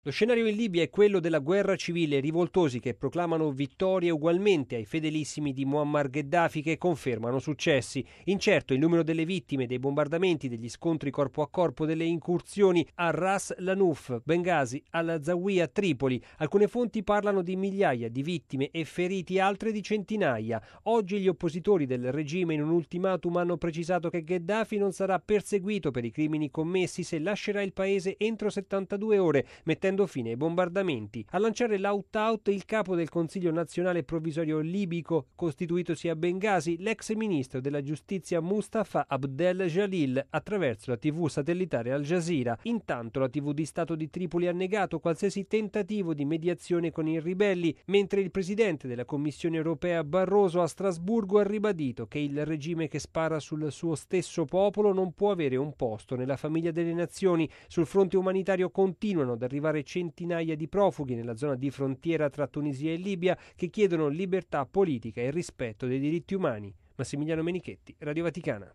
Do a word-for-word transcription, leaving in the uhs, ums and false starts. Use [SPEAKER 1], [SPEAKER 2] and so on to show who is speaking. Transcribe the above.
[SPEAKER 1] Lo scenario in Libia è quello della guerra civile, rivoltosi che proclamano vittorie ugualmente ai fedelissimi di Muammar Gheddafi che confermano successi. Incerto il numero delle vittime dei bombardamenti, degli scontri corpo a corpo, delle incursioni a Ras Lanuf, Bengasi, al-Zawiya, Tripoli. Alcune fonti parlano di migliaia di vittime e feriti, altre di centinaia. Oggi gli oppositori del regime in un ultimatum hanno precisato che Gheddafi non sarà perseguito per i crimini commessi se lascerà il paese entro settantadue ore, mettendo fine ai bombardamenti. A lanciare l'out-out il capo del Consiglio Nazionale Provvisorio Libico, costituitosi a Bengasi, l'ex ministro della giustizia Mustafa Abdel Jalil, attraverso la tivù satellitare Al Jazeera. Intanto la tivù di Stato di Tripoli ha negato qualsiasi tentativo di mediazione con i ribelli, mentre il presidente della Commissione europea Barroso a Strasburgo ha ribadito che il regime che spara sul suo stesso popolo non può avere un posto nella famiglia delle nazioni. Sul fronte umanitario continuano ad arrivare centinaia di profughi nella zona di frontiera tra Tunisia e Libia che chiedono libertà politica e rispetto dei diritti umani. Massimiliano Menichetti, Radio Vaticana.